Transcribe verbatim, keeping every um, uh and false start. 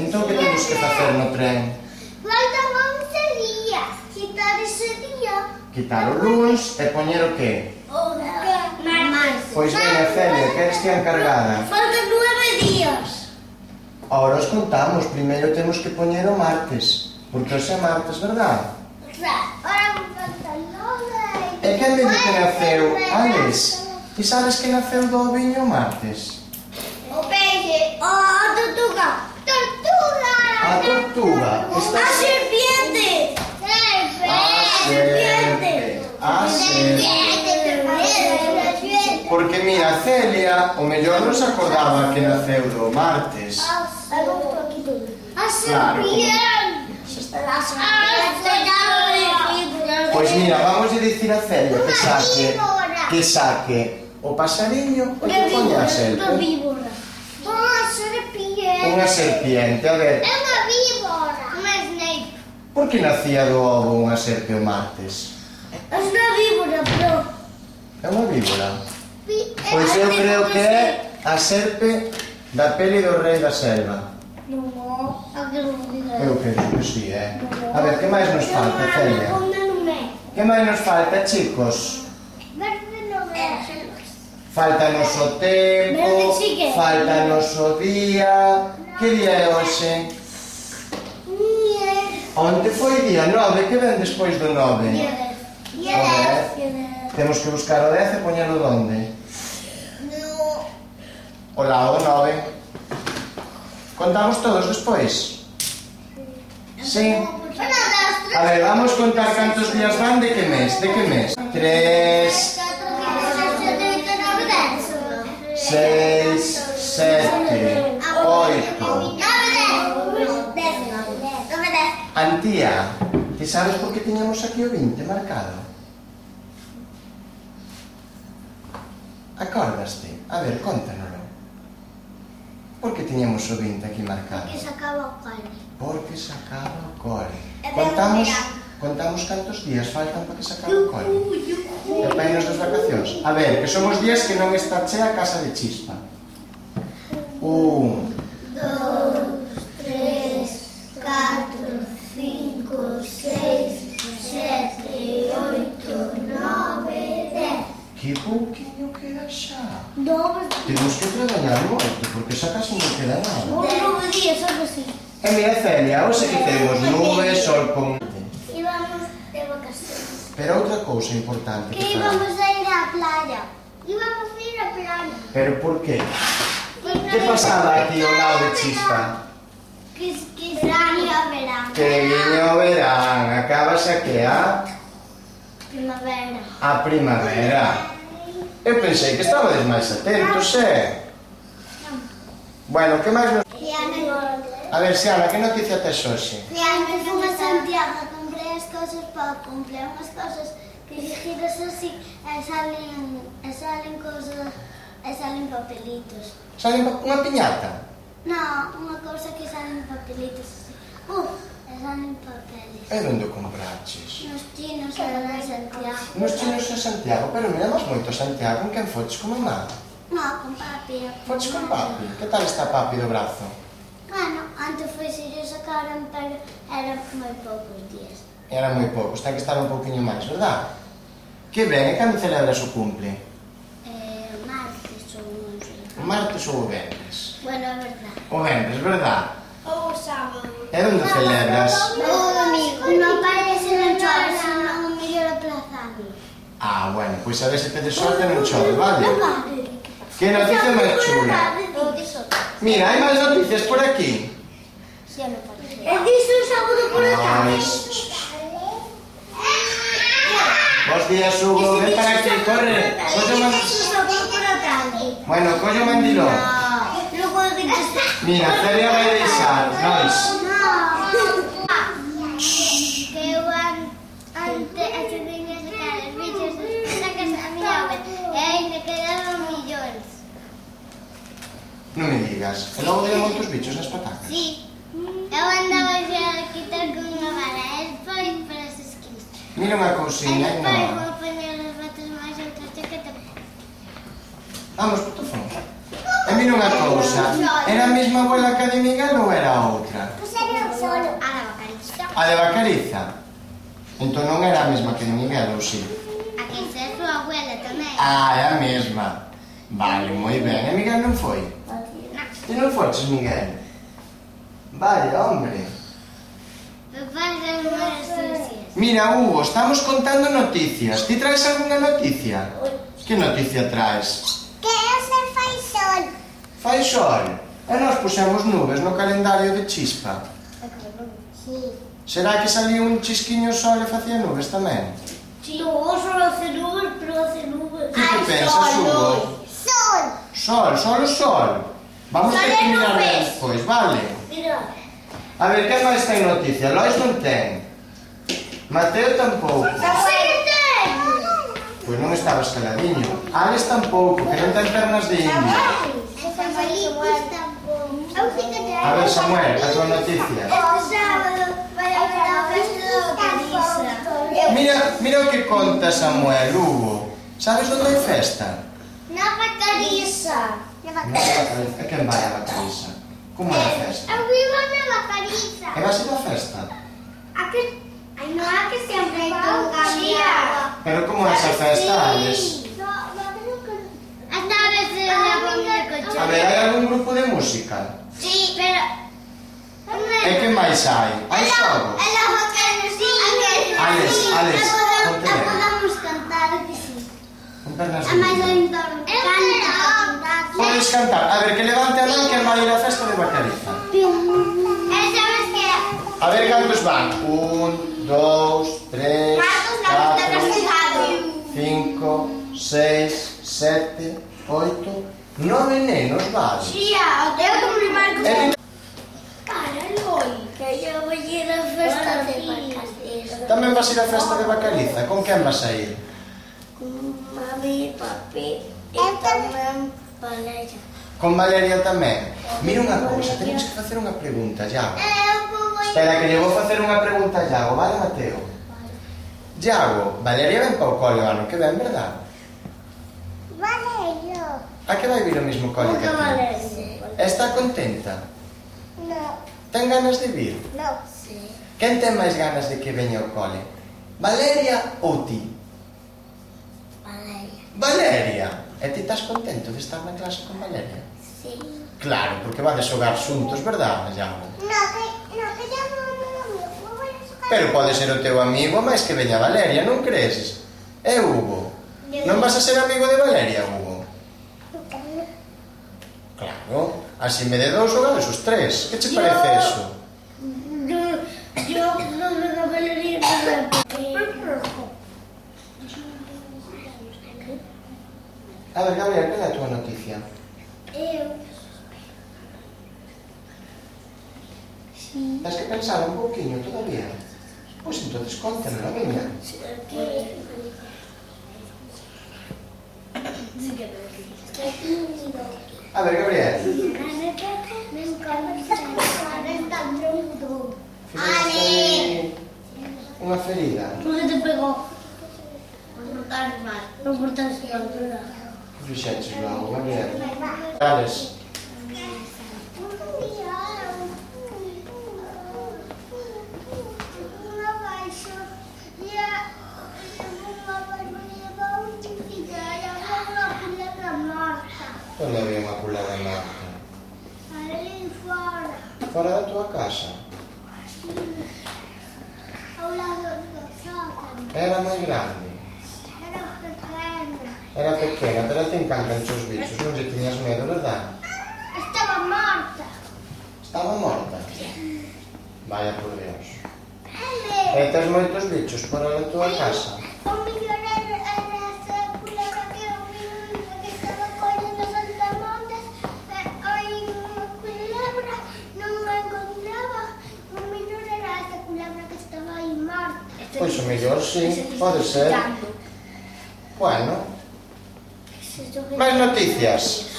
Entón, que temos que facer no tren? Faltan once días. Quitar ese día. Quitar o luns e poñer o que? O martes. Pois veña, Celia, que eres ti encargada? Faltan nueve días. Ahora os contamos, primeiro temos que poñer o martes, porque hoxe é martes, verdad? Ahora me faltan nove. E quen me di que naceu? Alex, ti sabes que naceu do oviño o martes? O peixe. A tortuga. Tortuga. A tortuga. A serpiente. A serpiente. A serpiente. Porque mira, Celia, o mellor non se acordaba que naceu do martes. A serpiente. Pois mira, vamos a dicir a Celia que saque, que saque o pasariño e que poña a serpe. Unha serpiente. Unha serpiente, a ver. É unha víbora. Unha snake. Por que nacía do ovo unha serpe o martes? É unha víbora, pero... É unha víbora. Pois eu creo que é a serpe da peli do rei da selva. Non, aquilo non diga. Eu creo que sí, é. A ver, que máis nos falta, Celia? Que máis nos falta, chicos? Verde non é. Faltanos o tempo, faltanos o día. Que día é hoxe? Onte foi día nove, que ven despois do nove? Día dez. Temos que buscar o dez e poñelo onde? O lado do nove. Contamos todos despois? Sí. A ver, vamos contar cantos días van de que mes, de que mes? Tres, seis, sete, oito. Antía, ti sabes por que tiñamos aquí o vinte marcado? Acordaste? A ver, contanoslo. Por que tiñamos o vinte aquí marcado? Porque se acaba o cole. Porque se acaba o cole. Contamos, contamos cantos días faltan para que se acabe o cole. E para irnos das vacacións. A ver, que son os días que non está chea a casa de Chispa. Un, Dos, tres, catro, cinco, seis, sete, oito, nove, dez. que pouquinho queda xa. Nove. Temos que traballar moito, porque xa casi non queda nada. Nove días, algo así. E mira, Celia, hoxe que temos nubes, sol con... Íbamos de vacaciones. Pero outra cousa importante Que que íbamos falar. a ir á playa. Íbamos a ir á playa. Pero por qué? Que pasaba aquí ao lado de Chispa? Que, que sería verán. Que viño o verán, acabase a que a... Primavera. a primavera. Eu pensei que estabades máis atentos, eh? Bueno, que máis nos... A ver, Xiana, que noticia tes hoxe? Fiame fun a Santiago, comprei as cousas para comprei unhas cousas que se giras así e salen, e salen cousas, e salen papelitos. Salen unha piñata? Non, unha cousa que salen papelitos así. Uh, e salen papeles. E onde o compraches? Nos chinos e de Santiago. Nos chinos de Santiago, pero miramos moito a Santiago, en quen foches con mamá? Non, con papi. Foches con papi? Que tal está papi do brazo? Bueno, antes foi se lle sacaron, pero eran moi poucos días. Era moi poucos, ten que estar un pouquinho máis, verdad? Que ben, e cando celebras o cumple? Eh, martes ou non sei. O martes ou o venres? Bueno, é verdad. O venres, verdad? Ou o sábado. E onde celebras? O domingo. Non parece non chove, senón o mellor aplazamos. Ah, bueno, pois a ver se tedes sorte non chove, vale? Non vale. Que noticia máis chula? Mira, hai máis noticias por aquí. Xa non parece. E dice un sábado por a tarde. Bos días, Hugo, ven para aquí, corre. Colle man... Bueno, colle o mandilón. Mira, Celia vai deixar, nós. Que eu ante as viñas de cara, os bichos da casa a miña obra, e ainda quedaban millóns. Non me digas. E logo deu moitos bichos nas patacas. Sí. Eu andaba a quitar con unha vara, e foi para as esquinas. Mira unha cousinha, hai E unha despois vara. vou poñer as batas máis outra chaqueta. Vamos, puto fon. E mira unha cousa. cousa. Era a mesma abuela que a de Miguel ou era outra? Pois era un solo. A da Bacariza. A de Bacariza. Entón non era a mesma que de Miguel, ou si? A que é a súa abuela tamén. Ah, é a mesma. Vale, moi ben. E Miguel non foi? Ti non foches, Miguel? Vale, hombre. Mira, Hugo, estamos contando noticias. Ti traes algunha noticia? Que noticia traes? Que hoxe fai sol. Fai sol. E nós pusemos nubes no calendario de chispa. Sí. Será que saliu un chisquiño sol e facía nubes tamén? Sí, o solo hace nubes, pero hace nubes. Ti que pensas, Hugo? Sol. Sol, solo sol. Vamos ter que mirar despois, vale? Mira. A ver, quen máis ten noticia? Lois non ten. Mateo tampouco. Pois non estaba escaladiño. Alex tampouco, que non ten pernas de indio. A ver, Samuel, a tua noticia. Este sábado vai haber a festa da Bacariza. Mira, mira o que conta Samuel, Hugo. Sabes onde hai festa? Na Bacariza. Na Bacariza. E quen vai a Bacariza? Como é a festa? Eu vivo na Bacariza. E vas ir a festa? A que... Ai, non é que sempre hai tocado. Pero como é esa festa, Alex? Hasta a veces levo mi coche. A ver, hai algún grupo de música? Sí, pero... E que máis hai? Hai xogo? É la Bacariza. Alex, Alex, ponte ben. Podemos cantar, que sí. Con pernas A de máis do indio. entorno. Canta. Podes cantar. A ver, que levante a man que vai ir a festa de Bacariza. E sabes que... A ver cantos van. Un, dous, tres, catro, cinco, seis, sete, oito, nove nenos, vale. Xía, eu como mi marco... E Cara, Loi, que eu vou ir a festa de Bacariza. tamén vas ir a festa de Bacariza. Con quen vas a ir? Con mami, papi e tamén Valeria. Con Valeria tamén. Mira unha cousa, temos que facer unha pregunta, Iago. Eu vou... Espera, que lle vou facer unha pregunta a Iago, vale, Mateo? Iago, Valeria ven para o cole o ano que ven, verdad? Valeria. A que vai vir o mesmo cole que a ti? Valeria. Está contenta? Non, Ten ganas de vir? non sei. Quen ten máis ganas de que veña ao cole? Valeria ou ti? Valeria. Valeria! E ti estás contento de estar na clase con Valeria? Sí. Claro, porque vades xogar xuntos, verdad, Iago? No, que, no, que ya non é amigo. Vou a xogar. Pero pode ser o teu amigo máis que veña Valeria, non crees? E Hugo? Non vas a ser amigo de Valeria, Hugo? Claro, así me de dous xogades os tres. Que che parece eso? Yo, yo no me da Valeria nada. A ver, Gabriel, que é a tua noticia? Eu. Sí. Tens que pensar un pouquiño todavía. Pois entonces contemelo, veña. A ver, Gabriel. Fixeste unha ferida. Por que te pegou? Por portar mal. Por portar mal. Que fixeches logo, Gabriel? Alex. Eu levei unha culada morta. Ali fora. Fora da tua casa. Ao lado do sótano. Era moi grande. Era pequena. Era pequena, pero te encantan os bichos. Non lle tiñas medo, verdad? Estaba morta. Estaba morta. Vaya por Dios. Ele. E tes moitos bichos fora da tua casa? O mellor era esa culebra que eu vi que estaba collendo saltamontes. Hai unha culebra, non a encontraba. O mellor era esa culebra que estaba aí morta. Pois o mellor sí, pode ser. Bueno, máis noticias.